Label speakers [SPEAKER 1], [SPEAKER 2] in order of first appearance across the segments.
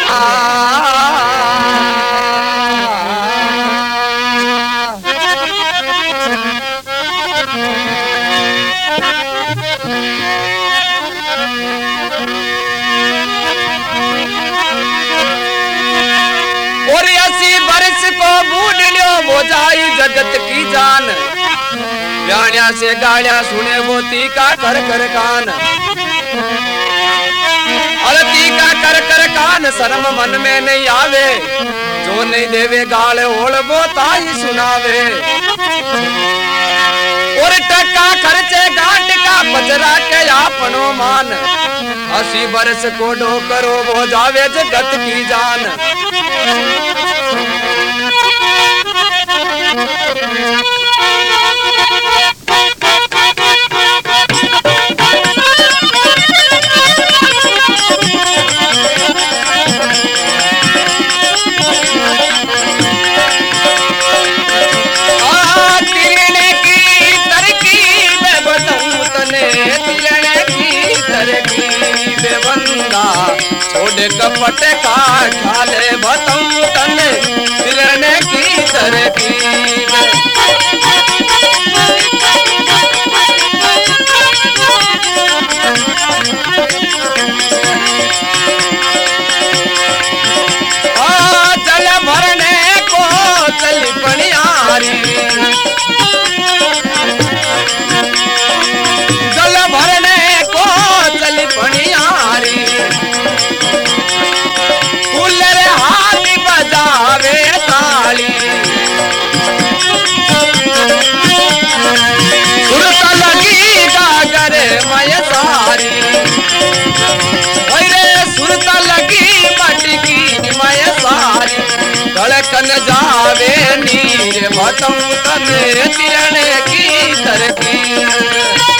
[SPEAKER 1] जगत की जान गालियां से गालियां सुने वो तीका कर कर कान अरे तीका कर कर कान शर्म मन में नहीं आवे जो नहीं देवे गाल ओढ़ वो ताई सुनावे और टक्का खर्चे गांठ का बजरा के आपनो मान 80 बरस को डो करो वो जावे जगत की जान कपट का ठाले बताऊं तने फिरने की तरकीब जल भरने को चल पनियारी जल भरने को चल पनियारी धड़कन जावे नीर बताऊं तने तिरने की तरकीब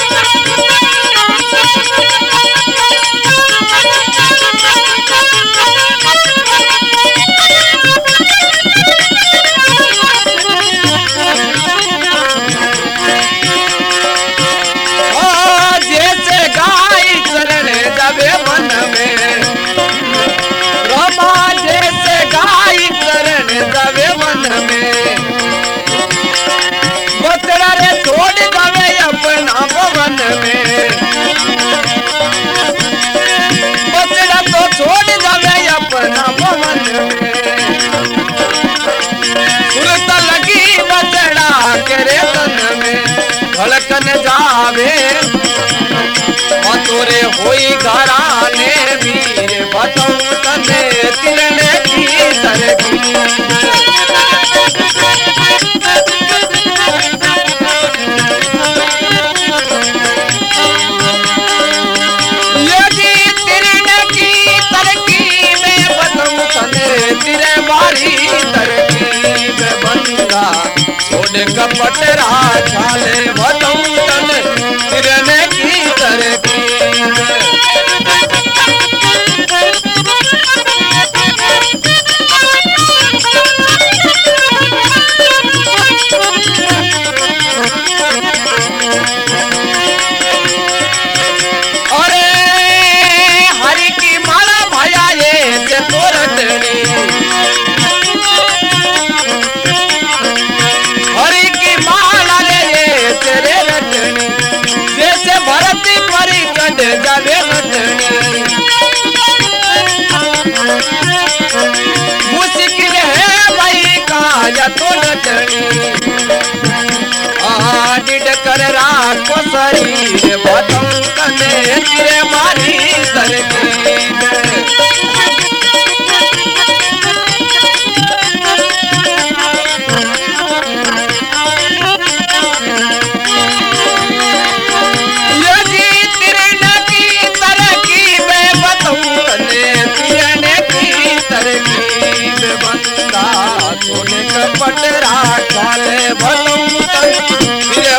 [SPEAKER 1] जैसे गाय चरने जावे वन में रमा जैसे गाय जावे मन में बतरा रे छोड़ जावे अपना भवन में बतरा तो छोड़ जावे अपना भवन में सुरत लगी बतरा करे तन में धड़कन जावे तोरे होई घराने वीर बताऊं तने तिरने की तरकीब कपट राले बताऊं तने फिरने की तरकीब अरे हरि की माला भया ये से तोरटनी जावे मुश्किल है भाई काया तो नटनी डिड कर राखो शरीर बताऊं तने तेरे मारी तरकीब कपट राले बताऊं तने